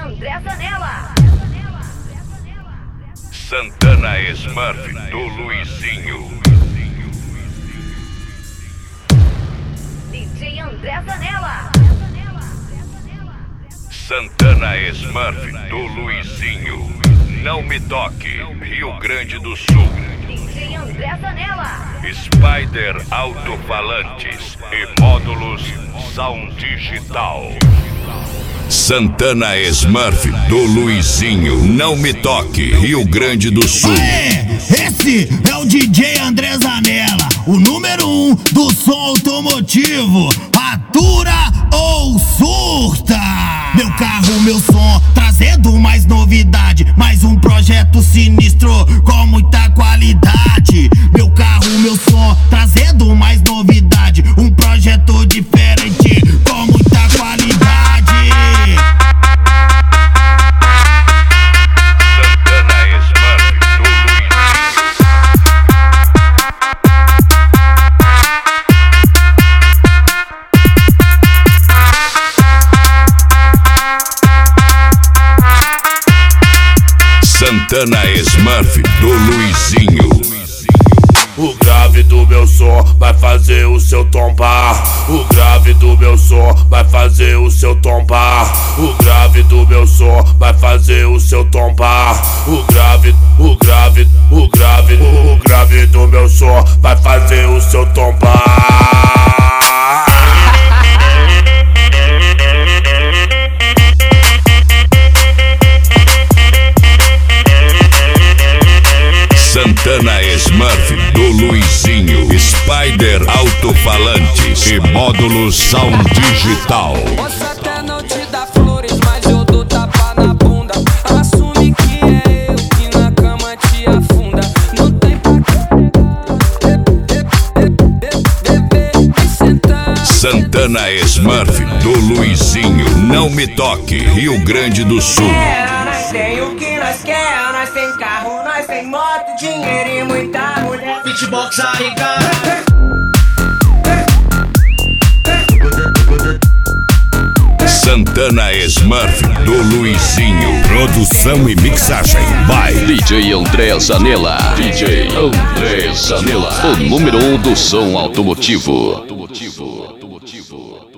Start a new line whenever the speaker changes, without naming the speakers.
André Zanella.
Santana Smurf do Luizinho.
DJ André Zanella.
Santana Smurf do Luizinho. Não me toque, Rio Grande do Sul.
DJ André Zanella.
Spider Alto-Falantes e módulos Sound Digital. Santana Smurf do Luizinho. Não me toque, Rio Grande do Sul.
Aê, esse é o DJ André Zanella, o número 1 do som automotivo. Atura ou surta? Meu carro, meu som, trazendo mais novidade, mais um projeto sinistro com muita qualidade. Meu carro, meu som, trazendo mais novidade, um projeto diferente com muita qualidade.
Santana Smurf do Luizinho.
O grave do meu som vai fazer o seu tombar. O grave do meu som vai fazer o seu tombar. O grave do meu som vai fazer o seu tombar. O grave do meu som vai fazer o seu tombar.
Santana Smurf do Luizinho. Spider Alto-Falantes e módulos Sound Digital.
Posso até não te dar flores, mas eu dou tapa na bunda. Assume que é eu que na cama te afunda. Não tem pra sentar.
Santana Smurf do Luizinho. Não me toque, Rio Grande do Sul.
Nós tem o que nós quer, nós tem carro, nós tem moto, dinheiro e muita mulher.
Beatbox arregada.
Santana Smurf do Luizinho. Produção e mixagem by
DJ André Zanella. DJ André Zanella, o número 1 do som automotivo.